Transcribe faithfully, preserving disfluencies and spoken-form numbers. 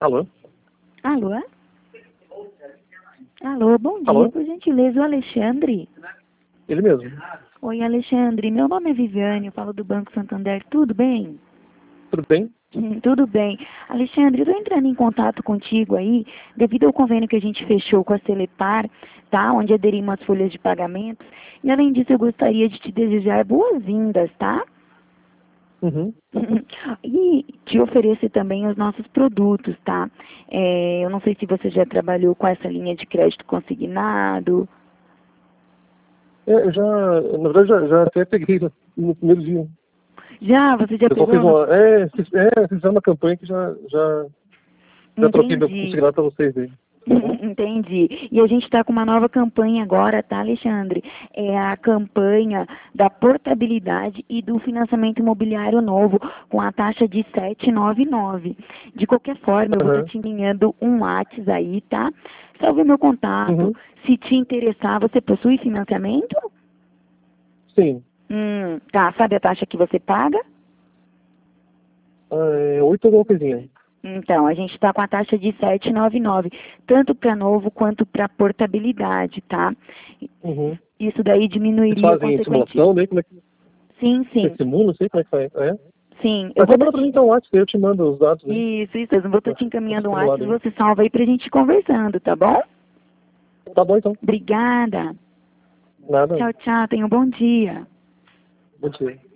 Alô? Alô? Alô, bom dia, Alô? por gentileza, o Alexandre. Ele mesmo. Oi, Alexandre, meu nome é Viviane, eu falo do Banco Santander, tudo bem? Tudo bem? Hum, tudo bem. Alexandre, eu estou entrando em contato contigo aí, devido ao convênio que a gente fechou com a Celepar, tá? Onde aderimos as folhas de pagamentos. E além disso, eu gostaria de te desejar boas-vindas, tá? Uhum. E te oferecer também os nossos produtos, tá? É, eu não sei se você já trabalhou com essa linha de crédito consignado. É, eu já, na verdade, já, já até peguei no, no primeiro dia. Já, você já O pessoal pegou? fez No... uma, é, fiz, é, fizeram uma campanha que já, já, já troquei meu Entendi. consignado para vocês aí. Tá bom? Entendi. E a gente está com uma nova campanha agora, tá, Alexandre? É a campanha da portabilidade e do financiamento imobiliário novo, com a taxa de sete vírgula noventa e nove. De qualquer forma, eu vou estar Aham. te enviando um WhatsApp aí, tá? Salve meu contato. Uhum. Se te interessar, você possui financiamento? Sim. Hum, tá. Sabe a taxa que você paga? Ah, é, oito alguma coisinha. Então, a gente está com a taxa de sete vírgula noventa e nove, tanto para novo quanto para portabilidade, tá? Uhum. Isso daí Vocês diminuiria fazem consequentemente. simulação, daí como é que Sim, você sim, simula, não sei como é que faz. É? sim. Eu Mas vou você estar manda pra mim te... então o WhatsApp, eu te mando os dados aí. Isso, isso. Eu vou estar Pra te encaminhando um simular WhatsApp e aí. você salva aí pra gente ir conversando, tá bom? Tá bom então. Obrigada. Nada. Tchau, tchau. Tenha um bom dia. Bom dia.